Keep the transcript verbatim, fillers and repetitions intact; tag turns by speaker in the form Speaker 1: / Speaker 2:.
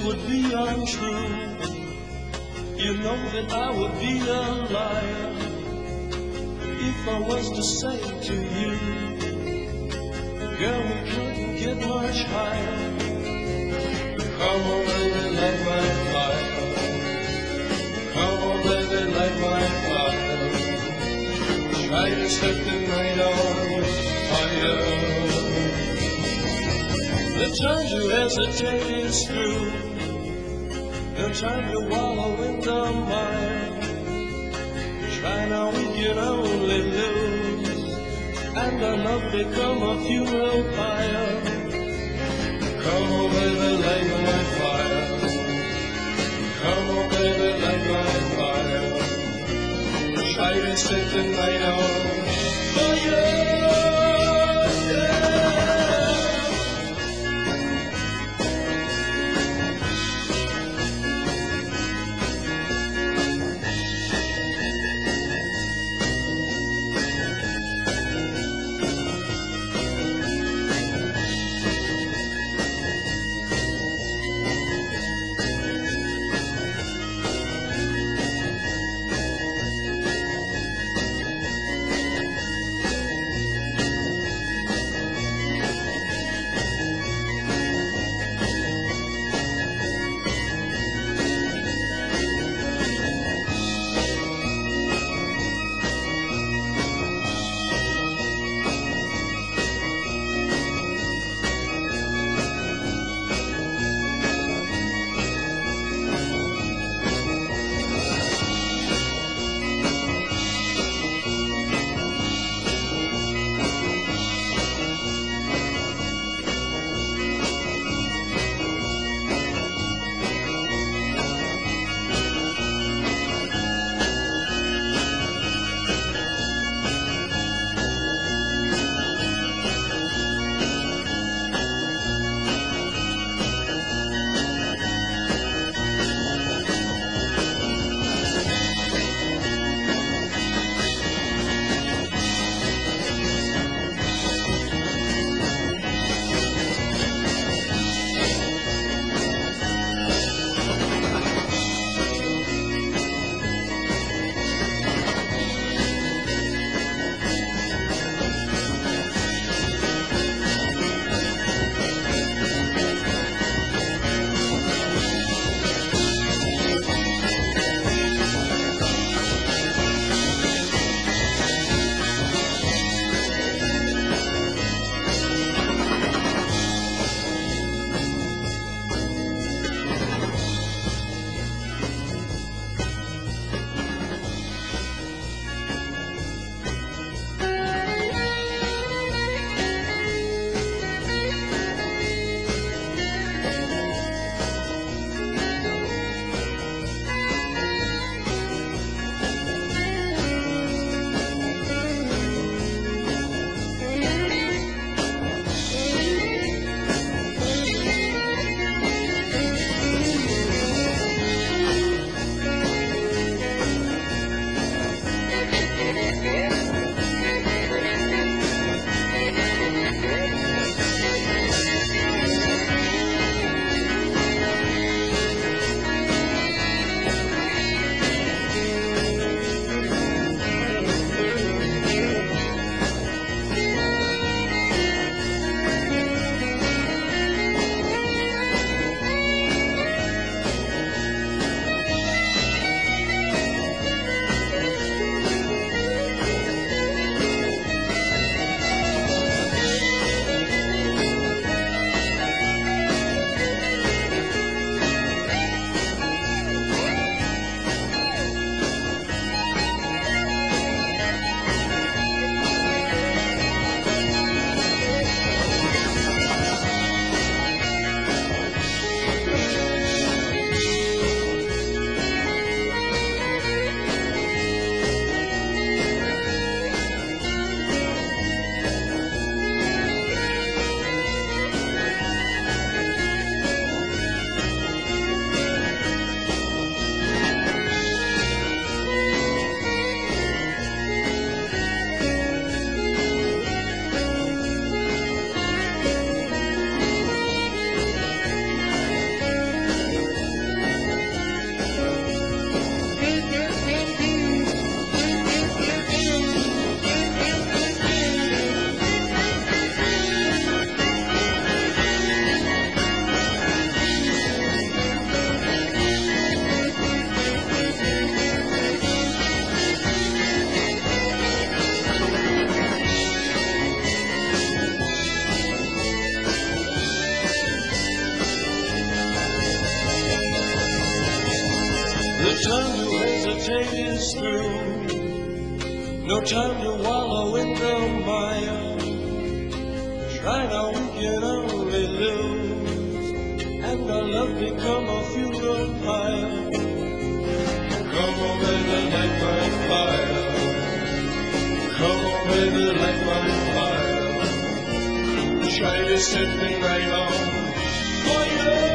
Speaker 1: would be untrue. You know that I would be a liar if I was to say to you, girl, we couldn't get much higher. Come on, baby, light my fire. Come on, baby, light my fire. Try to set the night on fire. The time to hesitate is through. No time to wallow in the mire. Try now, we can only lose, and our love become a funeral pyre. Come on, baby, light my fire. Come on, baby, light my fire. Try to set the night on fire. is through. No time to wallow in the mire. Right now we can only lose, and our love become a funeral pyre. Come on, baby, light my fire. Come on, baby, light my fire. Try to set me right on fire.